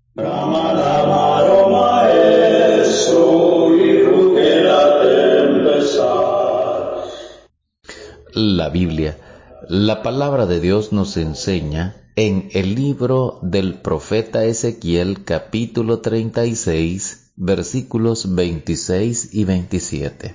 Brahmanamaro maestro y ruge la tempestad. La Biblia, la palabra de Dios nos enseña en el libro del profeta Ezequiel, capítulo 36, versículos 26 y 27.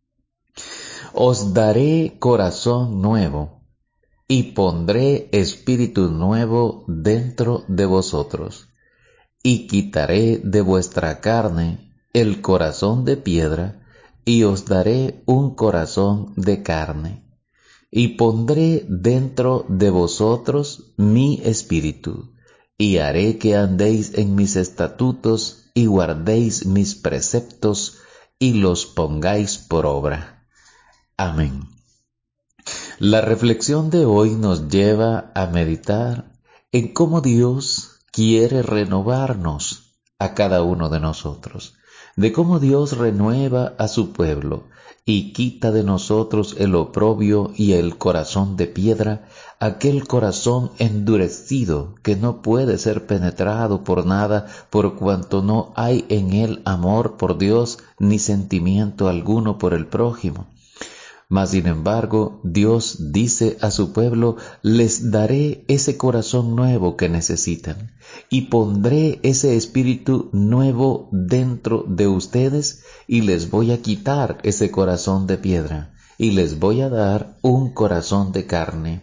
Os daré corazón nuevo y pondré espíritu nuevo dentro de vosotros, y quitaré de vuestra carne el corazón de piedra, y os daré un corazón de carne. Y pondré dentro de vosotros mi espíritu, y haré que andéis en mis estatutos, y guardéis mis preceptos, y los pongáis por obra. Amén. La reflexión de hoy nos lleva a meditar en cómo Dios quiere renovarnos a cada uno de nosotros, de cómo Dios renueva a su pueblo y quita de nosotros el oprobio y el corazón de piedra, aquel corazón endurecido que no puede ser penetrado por nada, por cuanto no hay en él amor por Dios ni sentimiento alguno por el prójimo. Mas sin embargo, Dios dice a su pueblo: les daré ese corazón nuevo que necesitan, y pondré ese espíritu nuevo dentro de ustedes, y les voy a quitar ese corazón de piedra, y les voy a dar un corazón de carne.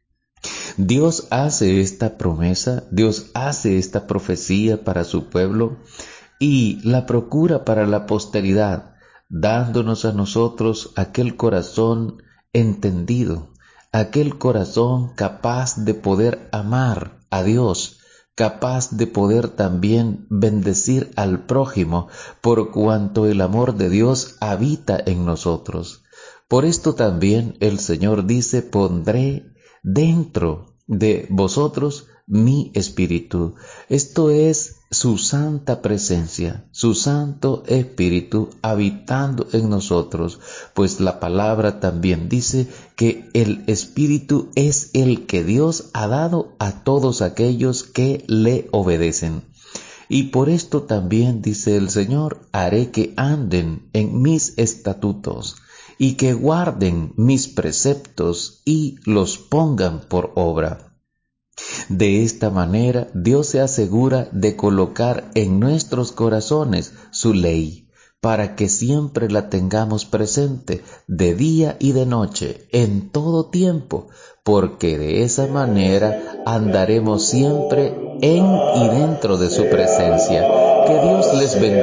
Dios hace esta promesa, Dios hace esta profecía para su pueblo, y la procura para la posteridad, dándonos a nosotros aquel corazón entendido, aquel corazón capaz de poder amar a Dios, capaz de poder también bendecir al prójimo, por cuanto el amor de Dios habita en nosotros. Por esto también el Señor dice: pondré dentro de vosotros mi espíritu. Esto es su santa presencia, su santo espíritu habitando en nosotros, pues la palabra también dice que el espíritu es el que Dios ha dado a todos aquellos que le obedecen. Y por esto también dice el Señor: haré que anden en mis estatutos y que guarden mis preceptos y los pongan por obra. De esta manera, Dios se asegura de colocar en nuestros corazones su ley, para que siempre la tengamos presente de día y de noche, en todo tiempo, porque de esa manera andaremos siempre en y dentro de su presencia. Que Dios les bendiga.